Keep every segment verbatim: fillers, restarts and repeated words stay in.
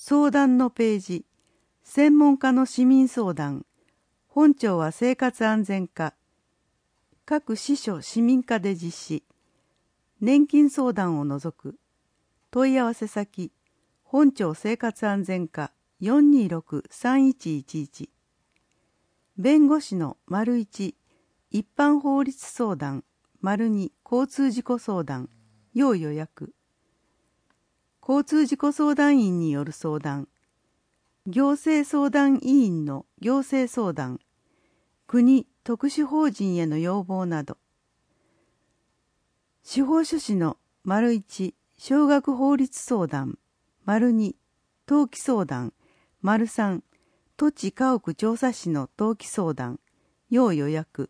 相談のページ、専門家の市民相談、本庁は生活安全課、各支所市民課で実施、年金相談を除く、問い合わせ先、本庁生活安全課 よんにーろくさんいちいちいち、弁護士の丸いち、一般法律相談、丸に交通事故相談、要予約、交通事故相談員による相談、行政相談委員の行政相談、国・特殊法人への要望など、司法書士の丸いち、少額法律相談、丸に、登記相談、丸さん、土地家屋調査士の登記相談、要予約、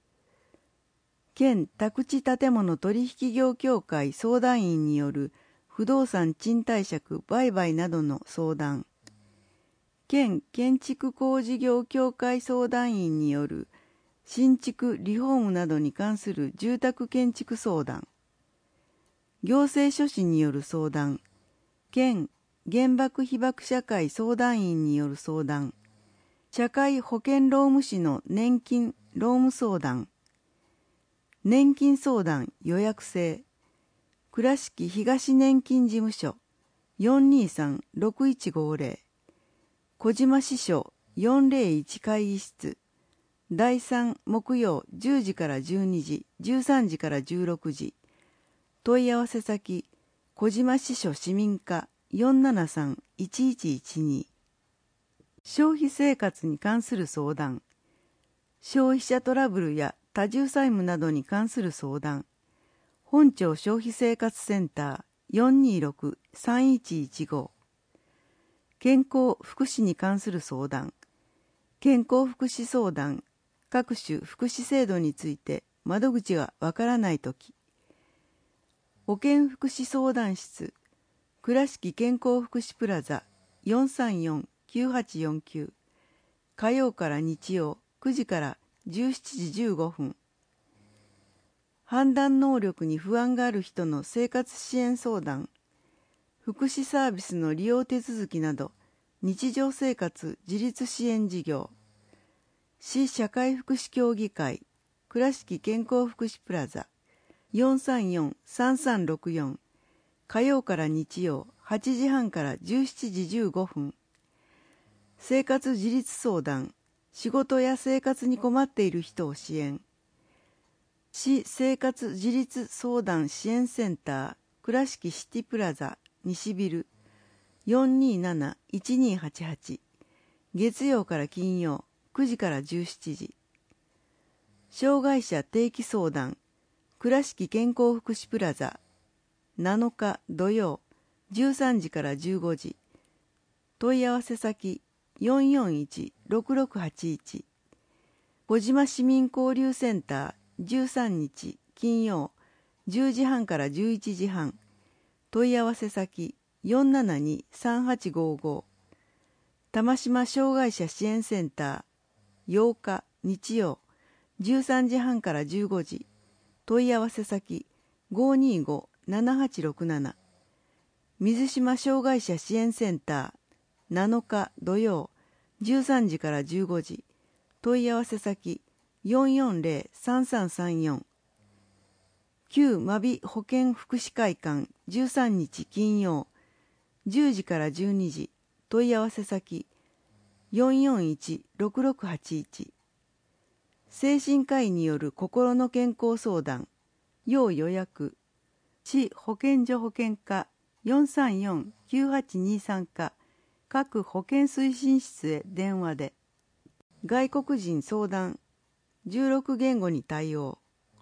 県宅地建物取引業協会相談員による不動産賃貸借売買などの相談、県建築工事業協会相談員による新築リフォームなどに関する住宅建築相談、行政書士による相談、県原爆被爆社会相談員による相談、社会保険労務士の年金労務相談、年金相談予約制、倉敷東年金事務所 よんにーさんろくいちごゼロ、小島支所よんぜろいち会議室、だいさん木曜じゅうじからじゅうにじ、じゅうさんじからじゅうろくじ、問い合わせ先、小島支所市民課 よんななさんいちいちいちに、消費生活に関する相談、消費者トラブルや多重債務などに関する相談、本庁消費生活センター よんにーろくさんいちいちご、健康福祉に関する相談、健康福祉相談、各種福祉制度について窓口がわからないとき、保健福祉相談室、倉敷健康福祉プラザ よんさんよんきゅうはちよんきゅう、火曜から日曜くじからじゅうしちじじゅうごふん、判断能力に不安がある人の生活支援相談、福祉サービスの利用手続きなど日常生活自立支援事業、市社会福祉協議会倉敷健康福祉プラザ よんさんよんさんさんろくよん、火曜から日曜はちじはんからじゅうしちじじゅうごふん、生活自立相談、仕事や生活に困っている人を支援、市生活自立相談支援センター倉敷シティプラザ西ビル よんにーなないちにーはちはち、月曜から金曜くじからじゅうしちじ、障害者定期相談倉敷健康福祉プラザなのか土曜じゅうさんじからじゅうごじ、問い合わせ先 よんよんいちろくろくはちいち、小島市民交流センターじゅうさんにち金曜じゅうじはんからじゅういちじはん、問い合わせ先 よんななにさんはちごご、玉島障害者支援センターようか日曜じゅうさんじはんからじゅうごじ、問い合わせ先 ごーにーごななはちろくなな、水島障害者支援センターなのか土曜じゅうさんじからじゅうごじ、問い合わせ先 よんよんぜろさんさんさんよん、旧真備保健福祉会館じゅうさんにち金曜じゅうじからじゅうにじ、問い合わせ先 よんよんいちろくろくはちいち、精神科医による心の健康相談、要予約、市保健所保健課 よんさんよんきゅうはちにーさん 課各保健推進室へ電話で、外国人相談じゅうろくげんごに対応、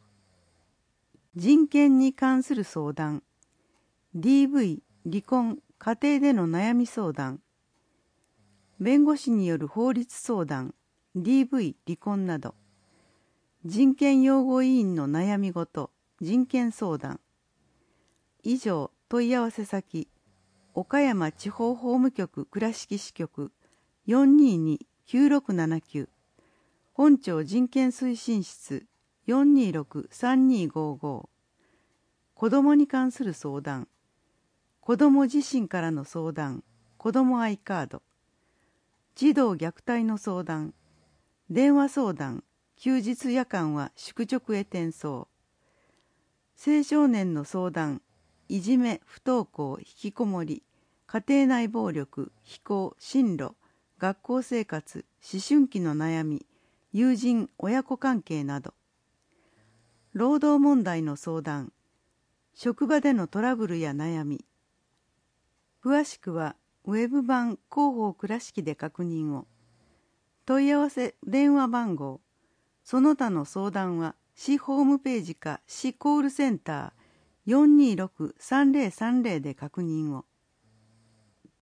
人権に関する相談、ディーブイ 離婚家庭での悩み相談、弁護士による法律相談 ディーブイ 離婚など、人権擁護委員の悩み事人権相談、以上問い合わせ先、岡山地方法務局倉敷支局 よんにーにきゅうろくななきゅう、本庁人権推進室 よんにーろくさんにーごーごー、子どもに関する相談、子ども自身からの相談、 子どもアイカード、児童虐待の相談、電話相談、休日夜間は宿直へ転送、青少年の相談、いじめ、不登校、引きこもり、家庭内暴力、非行、進路、学校生活、思春期の悩み、友人、親子関係など、労働問題の相談、職場でのトラブルや悩み、詳しくはウェブ版広報倉敷で確認を。問い合わせ電話番号、その他の相談は市ホームページか市コールセンター よんにーろくさんぜろさんぜろ で確認を。